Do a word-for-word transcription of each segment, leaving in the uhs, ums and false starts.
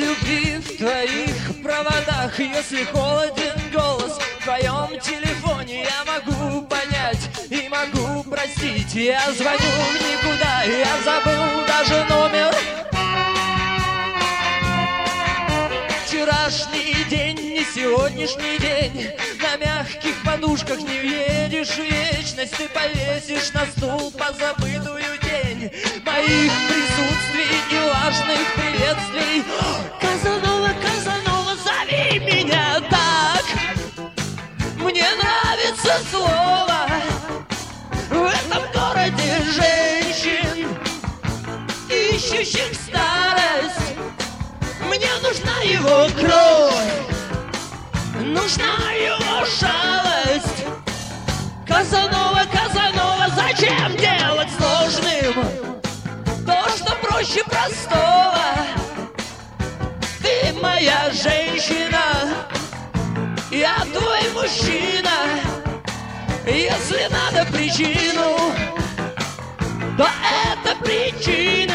любви в твоих проводах. Если холоден голос в твоем телефоне, я могу понять и могу простить. Я звоню в никуда, я забыл даже номер. Вчерашний день, не сегодняшний день. На мягких подушках не въедешь в вечность. Ты повесишь на стул позабытую тень моих присутствий и важных приветствий. Казанова, Казанова, зови меня так. Мне нравится слово в этом городе женщин, ищущих старость. Мне нужна его кровь, нужна его шалость. Казанова, Казанова, зачем делать сложным то, что проще простого? Ты моя женщина, я твой мужчина. Если надо причину, то это причина.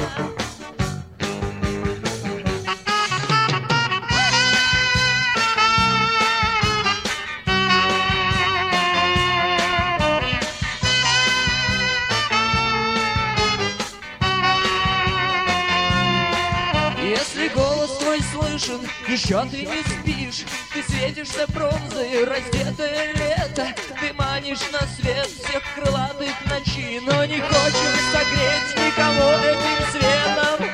Если голос твой слышен, еще ты не спишь. Ты светишься бронзой, раздетое лето. Ты манишь на свет всех крылатых ночей, но не хочешь согреть никого этим светом.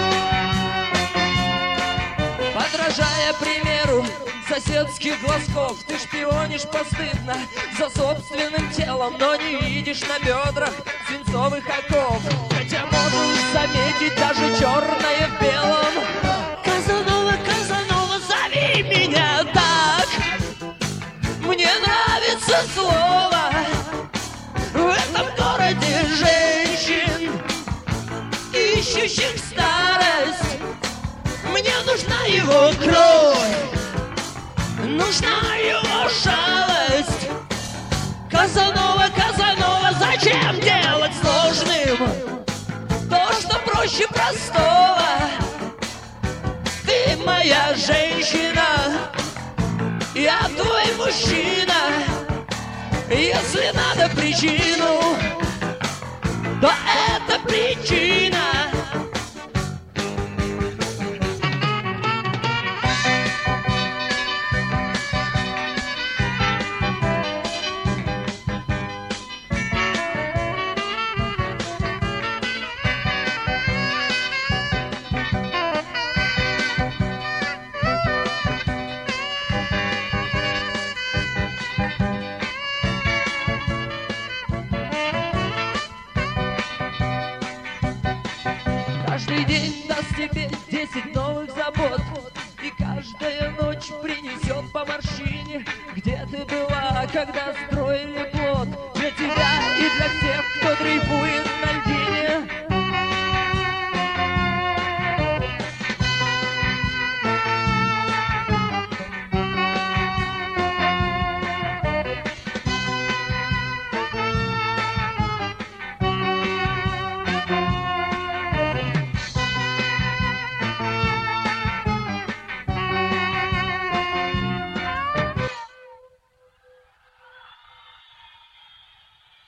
Подражая примеру соседских глазков, ты шпионишь постыдно за собственным телом, но не видишь на бедрах свинцовых оков. Хотя можешь заметить даже черное в белом. Казанова, Казанова, зови меня так. Мне нравится слово в этом городе женщин, ищущих старость. Мне нужна его кровь, нужна его шалость. Казанова, Казанова, зачем делать сложным то, что проще простого? Ты моя женщина, я твой мужчина. Если надо причину, то это причина. Каждый день даст тебе десять новых забот, и каждая ночь принесет по морщине. Где ты была, когда строили плод? Для тебя и для всех, кто дрейфует